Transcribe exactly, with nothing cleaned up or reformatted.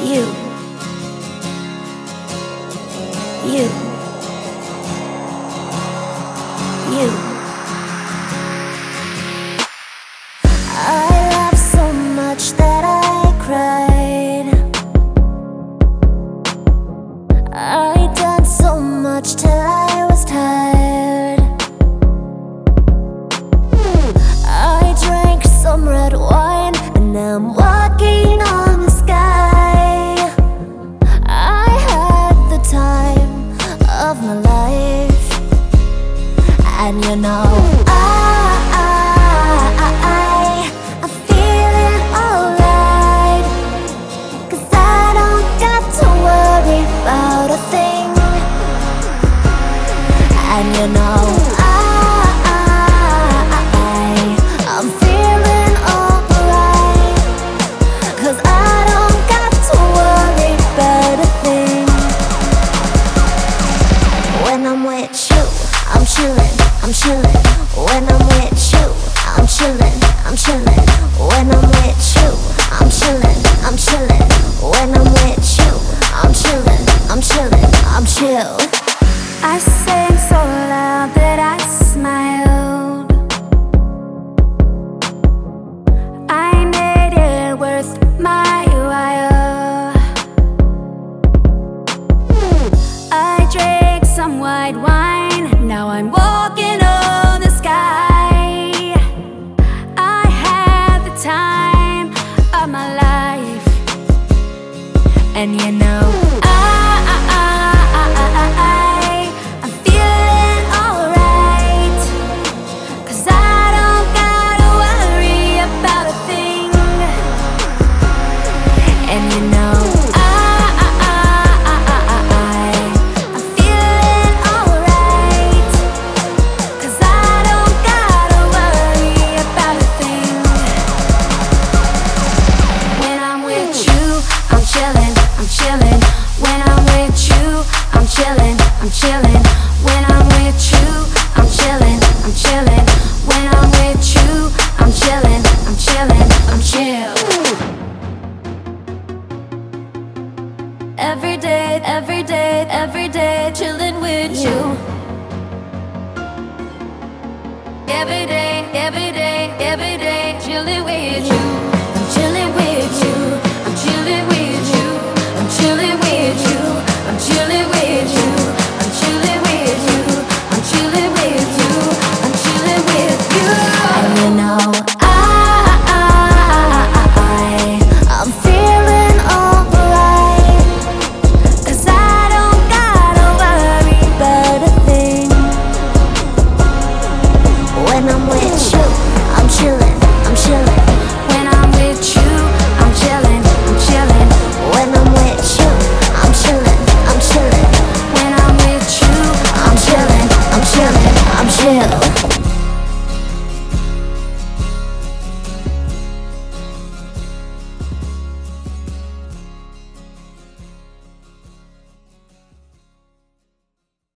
You, you, you. I laughed so much that I cried. I danced so much till I was tired. I drank some red wine and now I'm walking on the sky. I had the time of my life, and you know I, I, I, I'm feeling alright, 'cause I don't got to worry about a thing. And you know I, I, I, I'm feeling alright, 'cause I don't got to worry about a thing. When I'm with you, I'm chillin', I'm chillin'. When I'm with you, I'm chillin', I'm chillin'. When I'm with you, I'm chillin', I'm chillin'. When I'm with you, I'm chillin', I'm chillin', I'm chill. I sang so loud that I smiled. I made it worth my while. I drank some white wine, now I'm walking on the sky. I had the time of my life, and you know I, I, I, I, I, I'm feeling alright, 'cause I don't gotta worry about a thing. And you know I, I, I, I, I, I, I'm feeling alright, 'cause I don't gotta worry about a thing. When I'm with you, I'm chillin', I'm chillin'. When I'm with you, I'm chillin', I'm chillin'. When I'm with you, I'm chillin', I'm chillin'. When I'm with you, I'm chillin', I'm chillin', I'm chill. Every day, every day, every day, chillin' with you. Every day, every day, every day, chillin' with you.